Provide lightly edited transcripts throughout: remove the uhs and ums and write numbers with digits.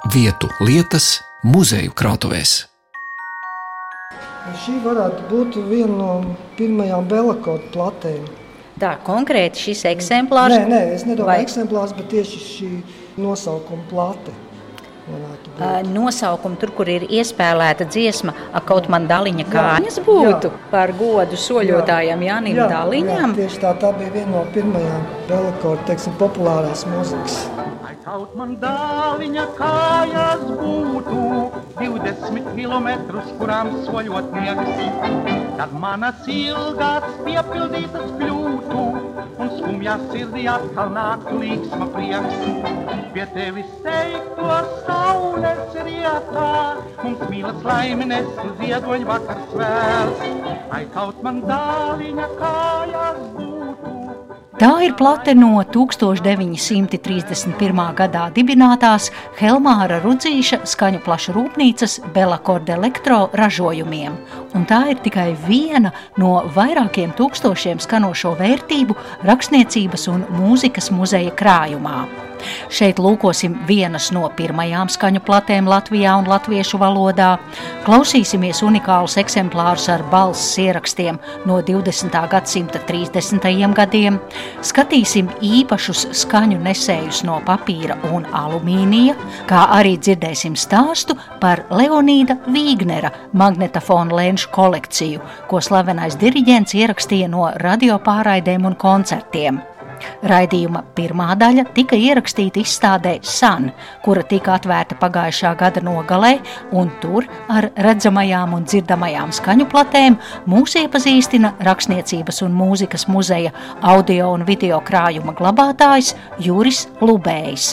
Vietu lietas muzeju krātuvēs. Šī varētu būt viena no pirmajām Bellacorda platēm. Tā konkrēti šis eksemplārs? Nē, es nedomāju eksemplārs, bet tieši šī nosaukuma plate. Nosaukumu tur, kur ir iespēlēta dziesma, kaut man Daliņa kājas būtu par godu soļotājam Jānim Daliņam. Jā, tieši tā bija viena no pirmajām Bellacorda, populārās mūzikas. Kaut man Daliņa kājas būtu 20 kilometrus, kurām soļotnieks, tad manas ilgās piepildītas kļūtu un skumjā sirdī atkal nāktu līksma prieks. Pie tevis teikto saules rietā, mums mīlas laimines uz ziedoņu vakars vēls. Ai kaut man Daliņa kājas būtu. Tā ir plate no 1931. gadā dibinātās Helmāra Rudzīša skaņu plaša rūpnīcas Bellacorda Elektro ražojumiem, un tā ir tikai viena no vairākiem tūkstošiem skanošo vērtību rakstniecības un mūzikas muzeja krājumā. Šeit lūkosim vienas no pirmajām skaņu platēm Latvijā un latviešu valodā, klausīsimies unikālus eksemplārus ar balss ierakstiem no 20. gadsimta 30. gadiem, skatīsim īpašus skaņu nesējus no papīra un alumīnija, kā arī dzirdēsim stāstu par Leonīda Vīgnera magnetofona lenšu kolekciju, ko slavenais diriģents ierakstīja no radiopāraidēm un koncertiem. Raidījuma pirmā daļa tika ierakstīta izstādē San, kura tika atvērta pagājušā gada nogalē, un tur ar redzamajām un dzirdamajām skaņu platēm mūs iepazīstina Rakstniecības un mūzikas muzeja audio un video krājuma glabātājs Juris Lubējs.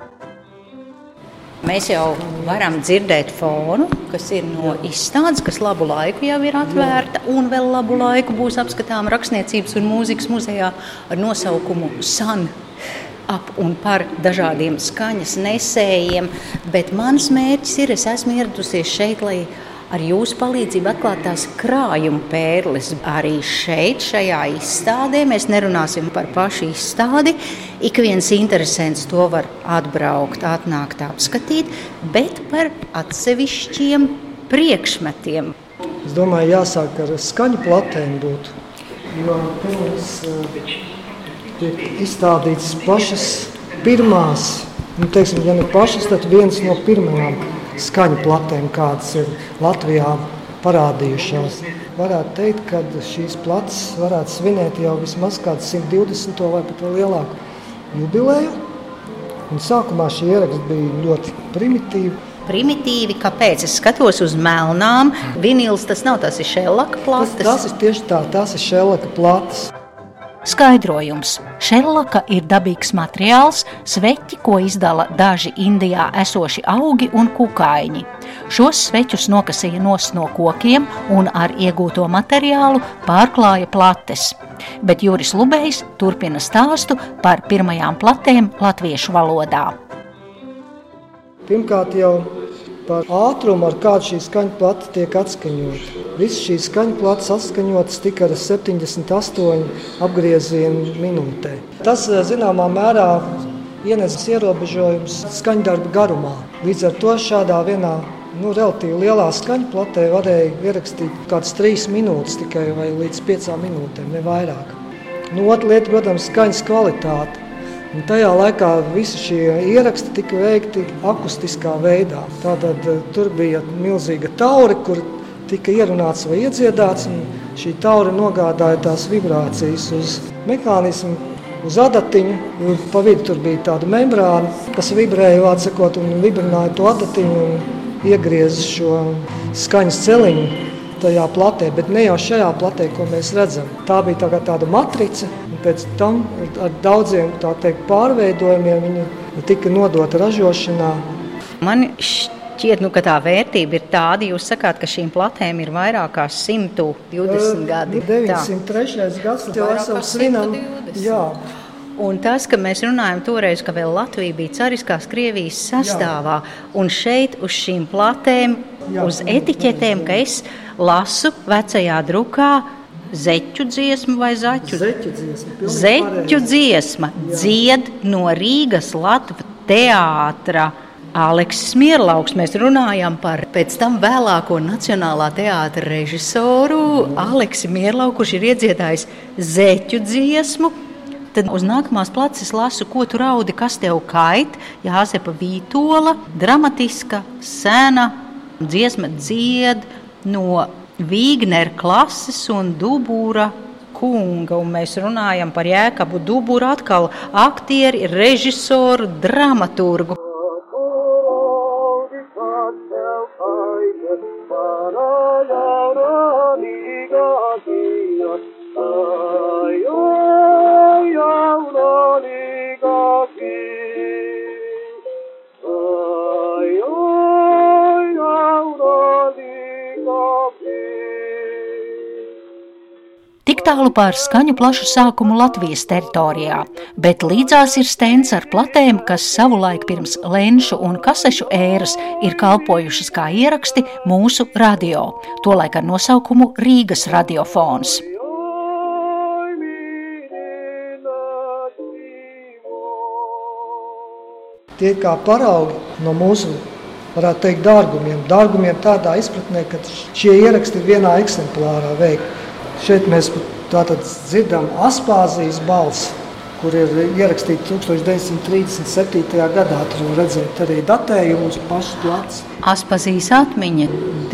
Mēs jau varam dzirdēt fonu, kas ir no izstādes, kas labu laiku jau ir atvērta, un vēl labu laiku būs apskatām Rakstniecības un mūzikas muzejā ar nosaukumu San ap un par dažādiem skaņas nesējiem. Bet mans mērķis ir, es esmu ieradusies šeit, lai ar jūsu palīdzību atklāt tās krājuma pērles. Arī šeit, šajā izstādē, mēs nerunāsim par pašu izstādi. Ik viens interesants to var atbraukt, atnākt, apskatīt, bet par atsevišķiem priekšmetiem. Es domāju, jāsāk ar skaņu platēm būtu. Jo pirms tiek izstādītas pašas pirmās, ja ne pašas, tad viens no pirmajām skaņu platēm, kādas ir Latvijā parādījušās. Varētu teikt, ka šīs plates varētu svinēt jau vismaz kādu 120. vai pat vēl lielāku jubileju. Un sākumā šie ieraksti bija ļoti primitīvi. Primitīvi, kāpēc? Es skatos uz melnām. Vinils tas nav, tas ir šellaka plates. Tas ir tieši tā, tas ir šellaka plates. Skaidrojums. Šellaka ir dabīgs materiāls, sveķi, ko izdala daži Indijā esoši augi un kukaiņi. Šos sveķus nokasīja nost no kokiem un ar iegūto materiālu pārklāja plates. Bet Juris Lubējs turpina stāstu par pirmajām platēm latviešu valodā. Pirmkārt jau par ātrumu, ar kādu šī skaņu plata tiek atskaņota. Visas šīs skaņu platas atskaņotas tika ar 78 apgriezienu minūtē. Tas, zināmā mērā, ienes ierobežojums skaņdarba garumā. Līdz ar to šādā vienā relatīvi lielā skaņu platē varēja ierakstīt kādas 3 minūtes tikai vai līdz 5 minūtēm, ne vairāk. Otra lieta, protams, skaņas kvalitāte. Un tajā laikā visi šie ieraksti tika veikti akustiskā veidā. Tātad tur bija milzīga taure, kur tika ierunāts vai iedziedāts, un šī taure nogādāja tās vibrācijas uz mehānismu, uz adatiņu. Pa vidu tur bija tāda membrāna, kas vibrēja, vārds sakot, un vibrināja to adatiņu un iegrieza šo skaņas celiņu tajā platē, bet ne jau šajā platē, ko mēs redzam. Tā bija tāda matrica, un pēc tam ar daudziem pārveidojumiem viņa tika nodota ražošanā. Man šķiet, ka tā vērtība ir tāda, jūs sakāt, ka šīm platēm ir vairāk kā 120 gadi. 903. gads, jau esam svinam. Jā. Un tas, ka mēs runājam toreiz, ka vēl Latvija bija cariskās Krievijas sastāvā, un šeit uz šīm platēm, uz etiķetēm, ka es lasu vecajā drukā zeķu dziesmu vai zaķu? Zeķu dziesma dzied no Rīgas Latvijas teātra Aleksis Mierlauks. Mēs runājam par pēc tam vēlāko Nacionālā teātra režisoru Aleksi Mierlauku, kurš ir iedziedājis Zeķu dziesmu. Tad uz nākamās places lasu, ko tu raudi, kas tev kait. Jāzepa Vītola, dramatiska, sena, dziesma dzied no Vīgnera klases un Dubura kunga. Un mēs runājam par Jēkabu Duburu, atkal aktieri, režisoru, dramaturgu. Tik tālu par skaņu plašu sākumu Latvijas teritorijā, bet līdzās ir stends ar platēm, kas savulaik pirms lenšu un kasešu ēras ir kalpojušas kā ieraksti mūsu radio, tolaik ar nosaukumu Rīgas radiofons. Tie kā paraugi no mūsu, varētu teikt, dārgumiem. Dārgumiem tādā izpratnē, ka šie ieraksti ir vienā eksemplārā veikti. Šeit mēs tātad dzirdam Aspāzijas balsi, kur ir ierakstīta 1937. gadā. Tur redzēt arī datējumus pašu plats. Aspāzijas atmiņa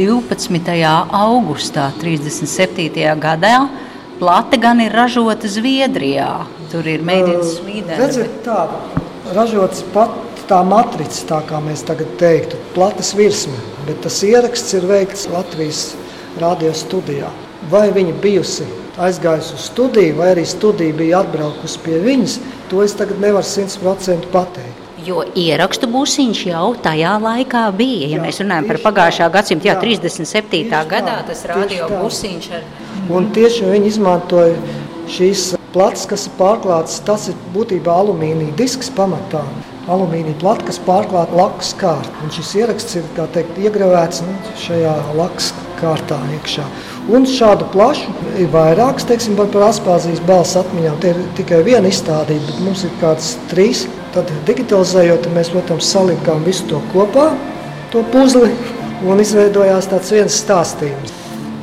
12. augustā 37. gadā. Plate gan ir ražota Zviedrijā. Tur ir made in Sweden. Redzēt tā, ražots pat tā matrica, tā kā mēs tagad teiktu, plates virsme, bet tas ieraksts ir veikts Latvijas radio studijā. Vai viņa bijusi aizgājusi uz studiju, vai arī studija bija atbraukusi pie viņas, to es tagad nevaru 100% pateikt. Jo ierakstu būsiņš jau tajā laikā bija. Ja mēs runājam par pagājušā gadsimta, 37. gadā tas radio būsiņš ar... Un tieši viņi izmantoja šīs plates, kas ir pārklātas, tas ir būtībā alumīnija disks pamatā. Alumīnija plata, kas pārklāta lakas kārtu. Un šis ieraksts ir, kā teikt, iegravēts šajā lakas kārtā iekšā. Un šādu plašu ir vairākas, teiksim, par Aspāzijas balss atmiņām. Te ir tikai viena izstādība, bet mums ir kādas 3. Tad digitalizējot, mēs, protams, salikām visu to kopā, to puzli, un izveidojās tāds viens stāstījums.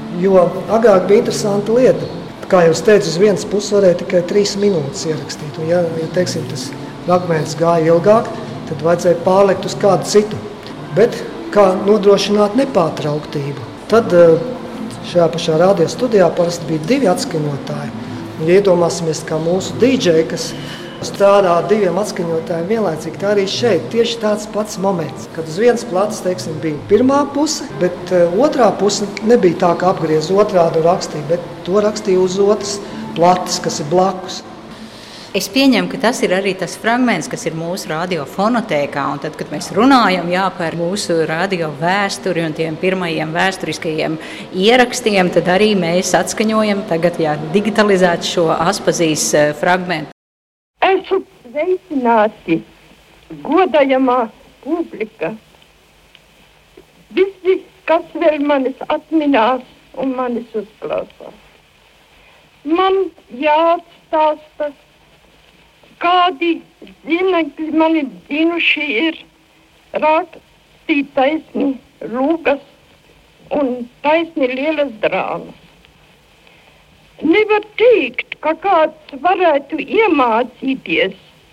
Jo agrāk bija interesanta lieta. Kā jau es teicu, uz vienas puses varēja tikai 3 minūtes ierakstīt. Un ja teiksim, tas fragments gāja ilgāk, tad vajadzēja pārlikt uz kādu citu. Bet kā nodrošināt nepārtrauktību? Tad šajā pašā radio studijā parasti bija 2 atskaņotāji. Un iedomāsimies, kā mūsu DJ, kas strādā 2 atskaņotājiem vienlaicīgi, tā arī šeit tieši tāds pats moments, kad uz vienas plates, teiksim, bija pirmā puse, bet otrā puse nebija tā, ka apgriez otrādi un rakstīja, bet to rakstīja uz otras plates, kas ir blakus. Es pieņemu, ka tas ir arī tas fragments, kas ir mūsu radio fonotēkā, un tad, kad mēs runājam par mūsu radio vēsturi un tiem pirmajiem vēsturiskajiem ierakstiem, tad arī mēs atskaņojam tagad digitalizēt šo Aspāzijas fragmentu. Esmu sveicināti, godājamā publika. Visi, kas vēl manis atminās un manis uzklausās. Man jāatstāsta, kādi zinekļi mani dzinuši ir rakstīt taisni lūgas un taisni lielas drāmas. Nevar teikt, ka kāds varētu iemācīties.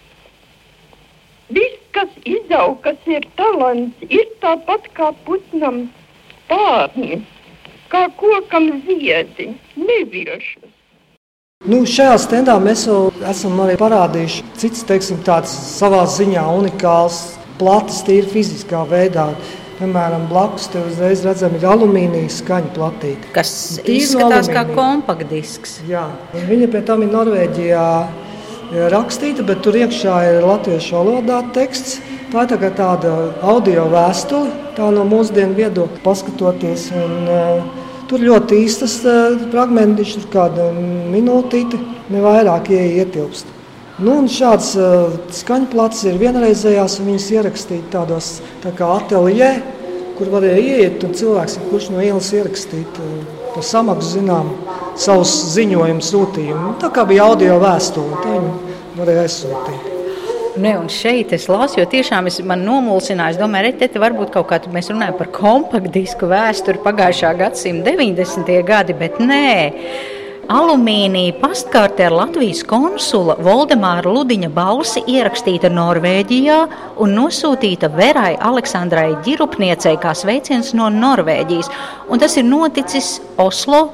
Viss, kas izaug, kas ir talants, ir tāpat kā putnam spārni, kā kokam ziedi, nevilšas. Šajā stendā mēs jau esam arī parādījuši cits, teiksim, tāds savā ziņā unikāls plates tīri fiziskā veidā. Piemēram, blakus te uzreiz redzam ir alumīnija skaņu platīte. Kas izskatās kā kompaktdisks. Jā, viņa pie tam ir Norvēģijā rakstīta, bet tur iekšā ir latviešu valodā teksts. Tā ir tā kā tāda audio vēstule, tā no mūsdienu viedokļa paskatoties. Tur ļoti īstas fragmentiņš, tur kāda minūtīte, ne vairāk ietilpst. Un šāds skaņplates ir vienreizējās, un viņas ierakstīt tādos tā kā ateljē, kur varēja ieiet, un cilvēks, kurš no ielas ierakstīt par samaksu, zinām, savus ziņojumu sūtījumu. Tā kā bija audio vēstule, tā viņu varēja aizsūtīt. Ne, un šeit es lasu, jo tiešām man nomulsināja, es domāju, te varbūt kaut kā mēs runājam par kompaktdisku vēsturi pagājušā gadsimta 90. gadi, bet nē. Alumīnija pastkārte ar Latvijas konsula Voldemāra Ludiņa balsi ierakstīta Norvēģijā un nosūtīta Verai Aleksandrai Ģirupniecei kā sveiciens no Norvēģijas. Un tas ir noticis Oslo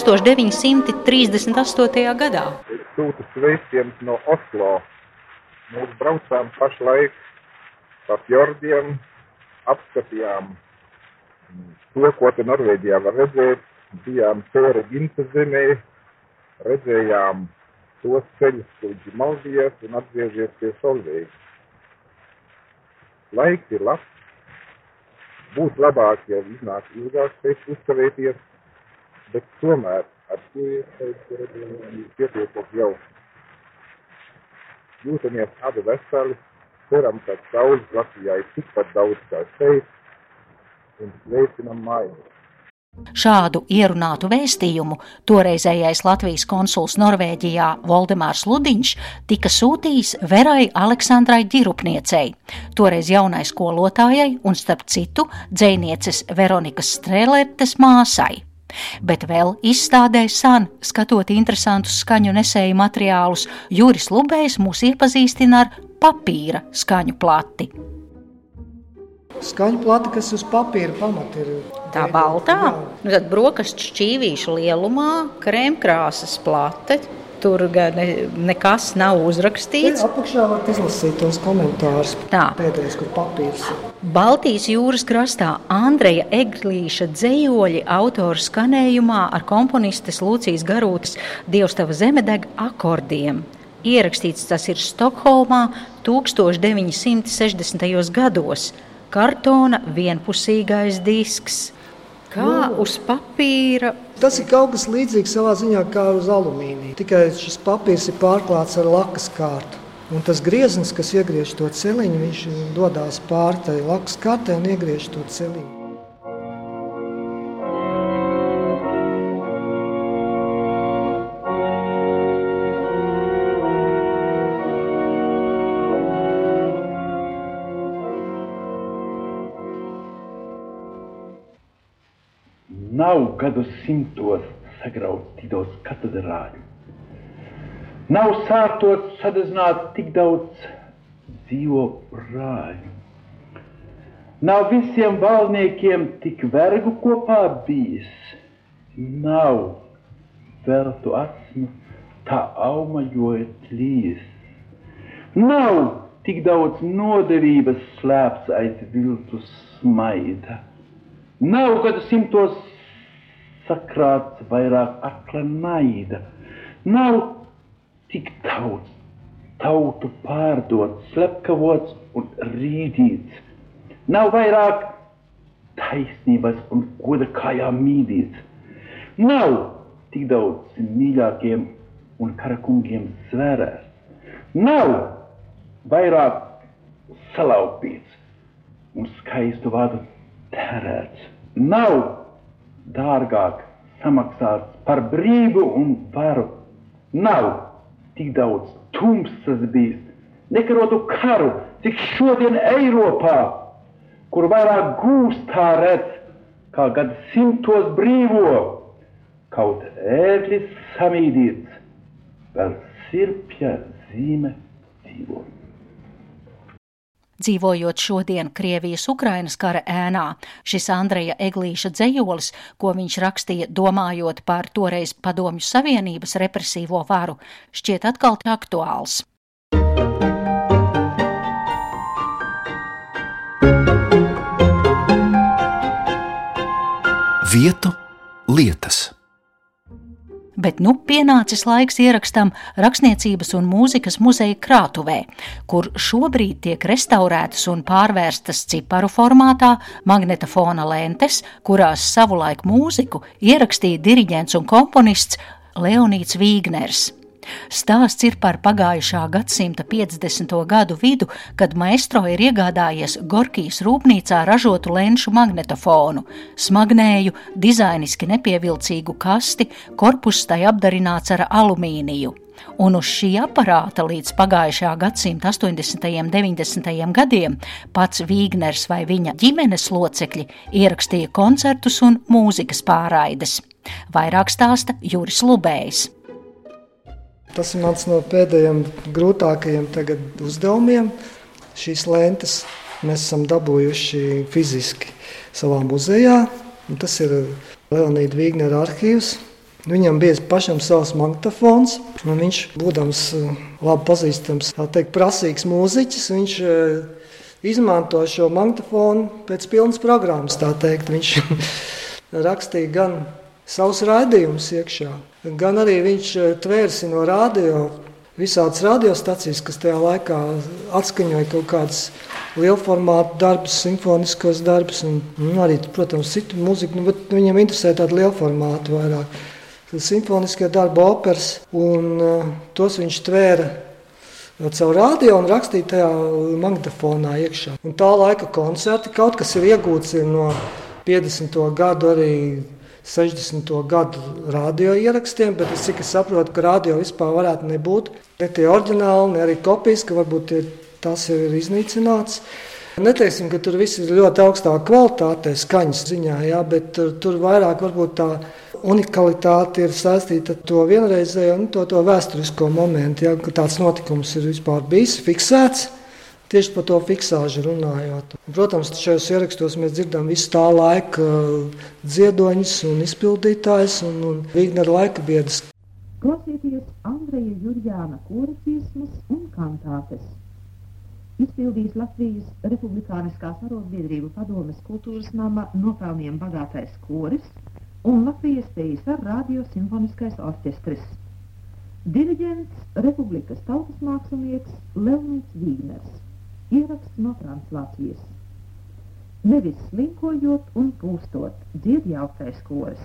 1938. gadā. Sūta sveiciens no Oslo. Mēs braucām pašlaik pa fjordiem, apskatījām to, ko te Norvēģijā var redzēt. Bijām Tore Ginta zemē, redzējām tos ceļus, kur viņš Maldijas un atgriežies pie Solveigas. Laiks ir labs. Būs labāk, ja iznāk ilgāk šeit uzkavēties, bet tomēr ar to pietiekot jau. Jūtamies abi veseli, ceram, ka saules Latvijā ir tikpat daudz kā šeit un sveicinam māju. Šādu ierunātu vēstījumu toreizējais Latvijas konsuls Norvēģijā Voldemārs Ludiņš tika sūtījis Verai Aleksandrai Ģirupniecei, toreiz jaunai skolotājai un starp citu dzejnieces Veronikas Strēlertes māsai. Bet vēl izstādē San, skatot interesantus skaņu nesēju materiālus, Juris Lubējs mūs iepazīstina ar papīra skaņu plati. Skaņu plati, kas uz papīra pamata ir. Tā baltā, nu tad brokastu šķīvīšu lielumā, krēmkrāsas plate, tur nekas nav uzrakstīts. Apakšā var izlasīt tos komentārus. Tā. Pēdējais, kur papīrs ir. Baltijas jūras krastā Andreja Eglīša dzejoļi autora skanējumā ar komponistes Lucijas Garūtas Dievstava zemedeg akordiem. Ierakstīts tas ir Stokholmā 1960. gados. Kartona vienpusīgais disks. Kā uz papīra? Tas ir kaut kas līdzīgs savā ziņā kā uz alumīnija. Tikai šis papīrs ir pārklāts ar lakas kārtu. Un tas grieznis, kas iegriež to celiņu, viņš dodās pār tai lakas kārtē un iegriež to celiņu. Nav gadu simtos sagrautītos katedrāļu. Nav sāktos sadezināt tik daudz dzīvo brāļu. Nav visiem valniekiem tik vergu kopā bijis. Nav veltu asmu tā aumajojot līs. Nav tik daudz nodevības slēpts aiz viltus smaida. Nav gadu simtos sakrāts vairāk akla naida. Nav tik daudz tautu pārdots, slepkavots un rīdīts. Nav vairāk taisnības un goda kājā mīdīts. Nav tik daudz mīļākiem un karakungiem svērēts. Nav vairāk salaupīts un skaistu vārdu tērēts. Nav dārgāk samaksāts par brīvu un varu. Nav tik daudz tumsas bijis, nekarotu karu, cik šodien Eiropā, kur vairāk gūstā redz, kā gadu simtos brīvo, kaut ērglis samīdīts, vēl sirpja zīme dzīvo. Dzīvojot šodien Krievijas-Ukrainas kara ēnā, šis Andreja Eglīša dzejolis, ko viņš rakstīja domājot par toreiz Padomju Savienības represīvo varu, šķiet atkal aktuāls. Vietu lietas. Bet nu pienācis laiks ierakstam Rakstniecības un mūzikas muzeja krātuvē, kur šobrīd tiek restaurētas un pārvērstas ciparu formātā magnetofona lentes, kurās savulaik mūziku ierakstīja diriģents un komponists Leonīds Vīgners. Stāsts ir par pagājušā gadsimta 50. gadu vidu, kad maestro ir iegādājies Gorkijas rūpnīcā ražotu lenšu magnetofonu, smagnēju, dizainiski nepievilcīgu kasti, korpuss tai apdarināts ar alumīniju. Un uz šī aparāta līdz pagājušā gadsimta 80. un 90. gadiem pats Vīgners vai viņa ģimenes locekļi ierakstīja koncertus un mūzikas pārraides. Vairāk stāsta Juris Lubējs. Tas ir mans no pēdējiem grūtākajiem tagad uzdevumiem. Šīs lentes mēs esam dabūjuši fiziski savā muzejā. Tas ir Leonīda Vīgnera arhīvs. Viņam bija pašam savs magnetofons, un viņš, būdams labi pazīstams, prasīgs mūziķis, viņš izmanto šo magnetofonu pēc pilnas programmas, tā teikt. Viņš rakstīja gan savus raidījumus iekšā, gan arī viņš tvērsi no radio, visādas radiostacijas, kas tajā laikā atskaņoja kaut kādas lielformātu darbus, simfoniskos darbus, un arī, protams, citu mūziku, bet viņam interesē tādu lielformātu vairāk. Simfoniskie darbi, operas, un tos viņš tvēra caur radio un rakstīja tajā magnetofonā iekšā. Un tā laika koncerti, kaut kas ir iegūts no 50. gadu, arī 60. gadu radio ierakstiem, bet cik es saprotu, ka radio vispār varētu nebūt. Ne tie oriģināli, ne arī kopijas, ka varbūt tas ir iznīcināts. Neteiksim, ka tur viss ir ļoti augstā kvalitātē, skaņas ziņā, jā, bet tur vairāk varbūt tā unikalitāte ir saistīta ar to vienreizējo un to vēsturisko momentu, ja, ka tāds notikums ir vispār bijis fiksēts, tieši par to fiksāžu runājot. Protams, šajos ierakstos mēs dzirdam visu tā laika dziedoņus un izpildītājus un Vīgnera laika biedrus. Klausieties Andreja Jurjāna kora dziesmas un kantātes. Izpildīs Latvijas Republikāniskās arotbiedrību padomes kultūras nama nopelniem bagātais koris un Latvijas TSR radio simfoniskais orķestris. Diriģents Republikas tautas mākslinieks Leonīds Vīgners. Ieraksts no translācijas. Nevis slinkojot un pūstot, dzied jauktais koris.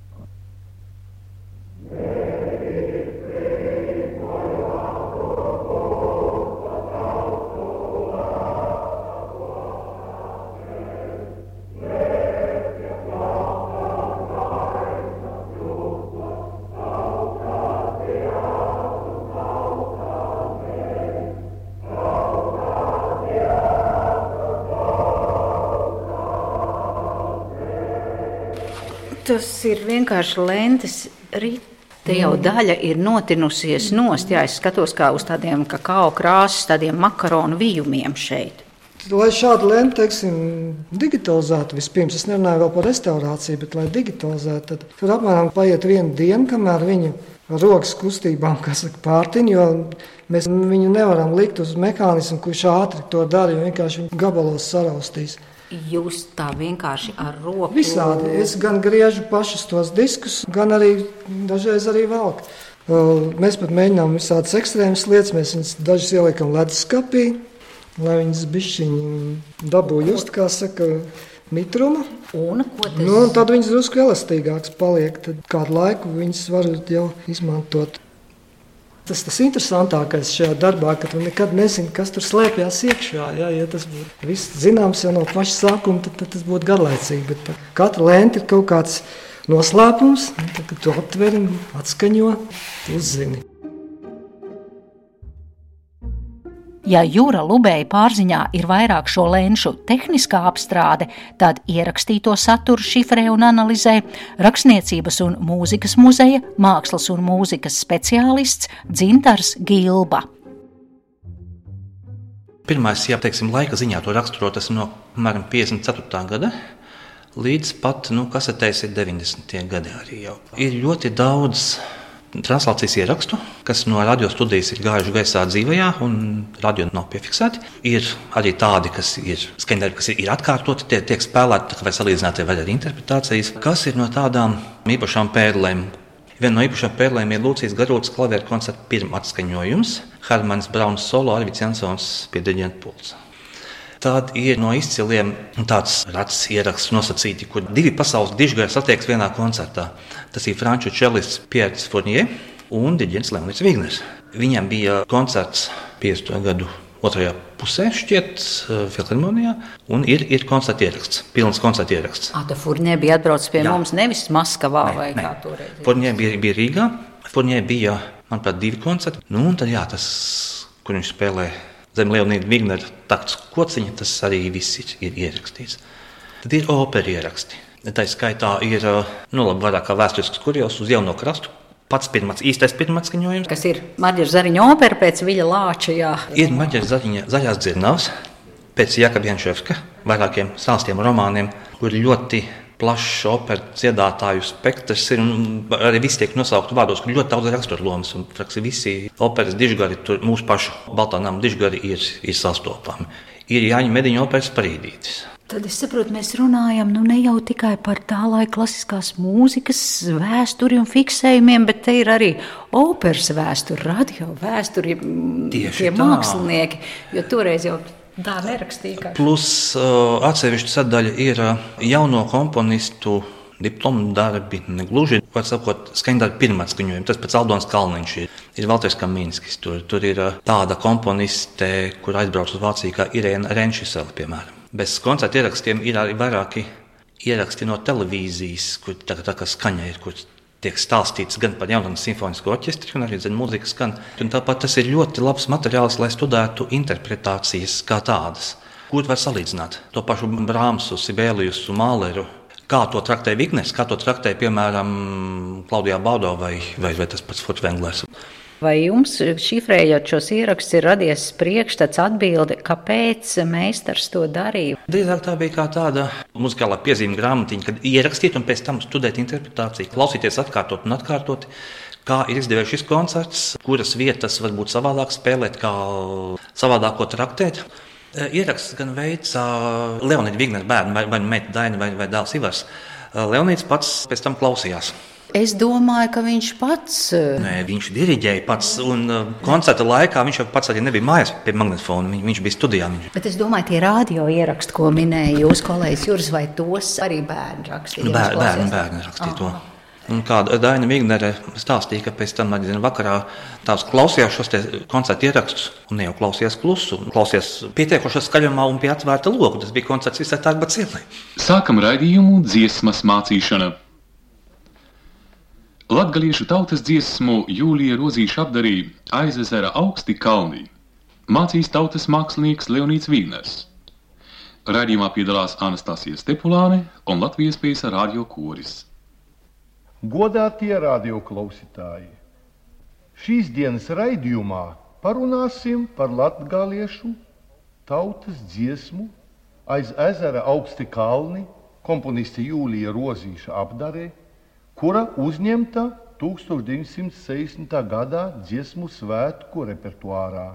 Tas ir vienkārši lentes rīt. Te jau daļa ir notinusies nost. Jā, es skatos kā uz tādiem kakao krāsas, tādiem makaronu vijumiem šeit. Lai šādu lenti, teiksim, digitalizētu vispirms, es nerunāju vēl par restaurāciju, bet lai digitalizētu, tad tur apmēram paiet 1 diena, kamēr viņu rokas kustībām, pārtiņu, jo mēs viņu nevaram likt uz mehānismu, kurš ātri to dara, jo vienkārši viņu gabalos saraustīs. Jūs tā vienkārši ar roku? Visādi. Es gan griežu pašus tos diskus, gan arī dažreiz arī velku. Mēs pat mēģinām visādas ekstrēmas lietas. Mēs viņus dažas ieliekam leduskapī, lai viņas bišķiņi dabū just, kā saka, mitruma. Un ko tas? Un tad viņas drusku elastīgāks paliek. Tad kādu laiku viņas var jau izmantot. Tas interesantākais šajā darbā, ka tu nekad nezini, kas tur slēpjas iekšā. Ja tas būtu viss zināms jau no paša sākuma, tad tas būtu garlaicīgi. Bet katra lente ir kaut kāds noslēpums, tad, kad tu atveri un atskaņo, tu uzzini. Ja Jura Lubēja pārziņā ir vairāk šo lenšu tehniskā apstrāde, tad ierakstīto saturu šifrē un analizē Rakstniecības un mūzikas muzeja mākslas un mūzikas speciālists Dzintars Gilba. Pirmais, ja teiksim, laika ziņā to raksturot, tas no 54. gada līdz pat, kasetēs ir 90. gadi arī jau. Ir ļoti daudz translācijas ierakstu, kas no radiostudijas ir gājuši gaisā dzīvajā un radio nav piefiksēti. Ir arī tādi, kas ir skaņdarbi, kas ir atkārtoti, tiek spēlēti vai salīdzināti vai arī interpretācijas, kas ir no tādām īpašām pērlēm. Viena no īpašām pērlēm ir Lūcijas Garūtas klaveru koncerta pirmatskaņojums, Hermanis Brauns solo, Arvids Jansons pie diriģenta pults. Tad ir no izciliem tāds rats ieraksts nosacīti, kur 2 pasaules dižgari satiekas vienā koncertā. Tas ir franču čelists Pierre Fournier un diriģents Leonīds Vīgners. Viņam bija koncerts 50. gadu otrajā pusē, šķiet, Filharmonijā, un ir koncerta ieraksts, pilns koncerta ieraksts. Fournier bija atbraucis pie mums nevis Maskavā vai kā toreiz? Fournier bija Rīgā. Fournier bija manuprāt, 2 koncerti. Un tad, tas, kur viņš spēlē zem Leonīda Vignera takts kociņa, tas arī viss ir ierakstīts. Tad ir opera ieraksti. Tā skaitā ir vairāk kā vēsturisks kurjos uz Jauno krastu. Pats īstais pirmais skaņojums. Kas ir Marģera Zariņa opera pēc Viļa Lāča, jā. Ir Marģera Zariņa Zaļās dzirnavas pēc Jakaba Janševska, vairākiem stāstiem romāniem, kur ļoti plašs opera dziedātāju spektrs ir, un arī visi tiek nosaukti vārdos, kur ļoti daudz raksturlomas, un visi operas dižgari, tur mūsu pašu Baltā nama dižgari ir sastopami. Ir Jāņa Mediņa operas Parīdītis. Tad es saprotu, mēs runājam ne jau tikai par tā laika klasiskās mūzikas vēsturi un fiksējumiem, bet te ir arī operas vēsturi, radio vēsturi, tie mākslinieki, jo toreiz jau tā nerakstīja. Plus atsevišķa sadaļa ir jauno komponistu diplomu darbi, negluži, var sakot, skaņdarbi pirmā skaņojumi. Tas pēc Aldons Kalniņš ir Valters Kamīnskis. Tur ir tāda komponiste, kur aizbrauc uz Vāciju, kā Irēna Renšisela, piemēram. Bez koncertu ierakstiem ir arī vairāki ieraksti no televīzijas, kur tā kā skaņa ir, kur tiek stāstīts gan par Jaunatnes simfonisko orķestri, gan arī mūzika skan. Un tāpat tas ir ļoti labs materiāls, lai studētu interpretācijas kā tādas. Kur var salīdzināt to pašu Brāmsu, Sibēlijus un Māleru, kā to traktē Vigners, kā to traktē, piemēram, Klaudijā Baudo vai tas pats Furtvenglers. Vai jums, šifrējot šos ierakstus, ir radies priekšstats atbildi, kāpēc meistars to darīja? Drīzāk tā bija kā tāda muzikālā piezīme grāmatiņa, kad ierakstīt un pēc tam studēt interpretāciju, klausīties atkārtot un atkārtot, kā ir izdevies šis koncerts, kuras vietas varbūt savādāk spēlēt, kā savādāko traktēt. Ieraksts gan veica Leonīda Vignera bērni, vai meita Daina, vai dēls Ivars. Leonīds pats pēc tam klausījās. Es domāju, ka viņš pats... Nē, viņš diriģēja pats, un koncerta laikā viņš jau pats arī nebija mājās pie magnetofona, viņš bija studijā. Bet es domāju, tie radio ieraksti, ko minēja jūs kolēģis Juris, vai tos arī bērni rakstīja? Bērni rakstīja to. Un kā Daina Vignere stāstīja, ka pēc tam vakarā tās klausījās šos koncertu ierakstus, un ne jau klausījās klusu, un klausījās pietiekošā skaļumā un pie atvērta loku. Tas bija koncerts visai Tārba Cilē. Sākam raidījumu dziesmas mācīšana. Latgaliešu tautas dziesmu Jūlija Rozīša apdarīja Aiz ezera augsti kalni. Mācīs tautas mākslinieks Leonīds Vigners. Raidījumā piedalās Anastasija Stepulāne un Latvijas Piesa radio koris. Godātie radioklausītāji! Šīs dienas raidījumā parunāsim par latgaliešu tautas dziesmu Aiz ezera augsti kalni komponiste Jūlija Rozīša apdarē, kura uzņemta 1960. gadā dziesmu svētku repertuārā.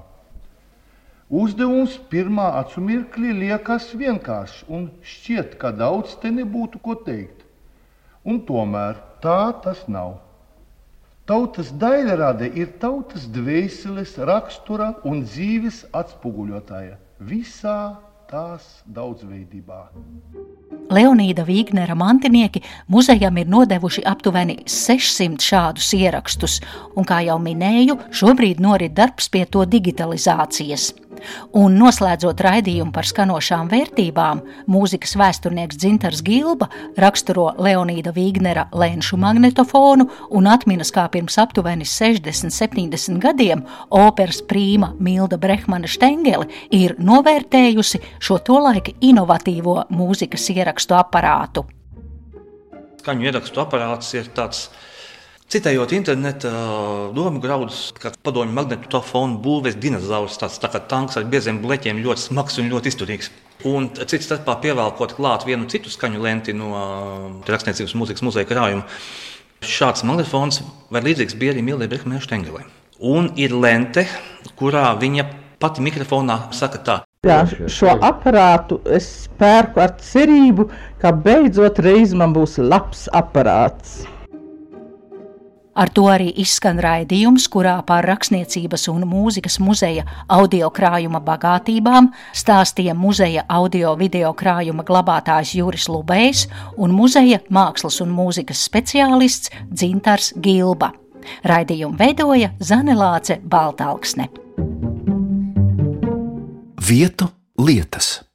Uzdevums pirmā acu mirklī liekas vienkāršs un šķiet, ka daudz te nebūtu ko teikt. Un tomēr tā tas nav. Tautas daļrade ir tautas dvēseles rakstura un dzīves atspoguļotāja visā tās daudzveidībā. Leonīda Vignera mantinieki muzejam ir nodevuši aptuveni 600 šādus ierakstus, un, kā jau minēju, šobrīd norit darbs pie to digitalizācijas. Un noslēdzot raidījumu par skanošām vērtībām, mūzikas vēsturnieks Dzintars Gilba raksturo Leonīda Vignera lenšu magnetofonu un atminas, kā pirms aptuveni 60-70 gadiem operas prīma Milda Brehmana Štengele ir novērtējusi šo tolaika inovatīvo mūzikas ierakstu aparātu. Skaņu ierakstu aparāts ir tāds, citējot interneta domu graudus, kā padomju magnetofonu būvēs dinozaurs, tāds tā kā tanks ar bieziem bleķiem, ļoti smags un ļoti izturīgs. Un cits starpā pievēlkot klāt vienu citu skaņu lenti no Rakstniecības mūzikas muzeja krājuma. Šāds magnetofons vai līdzīgs bija arī Mildai Brehmanai Štengelei. Un ir lente, kurā viņa pati mikrofonā saka tā. Jā, šo aparātu es pērku ar cerību, ka beidzot reiz man būs labs aparāts. Ar to arī izskan raidījums, kurā par Rakstniecības un mūzikas muzeja audio krājuma bagātībām stāstīja muzeja audio-video krājuma glabātājs Juris Lubējs un muzeja mākslas un mūzikas speciālists Dzintars Gilba. Raidījumu veidoja Zane Lāce Baltalksne. Vietu lietas.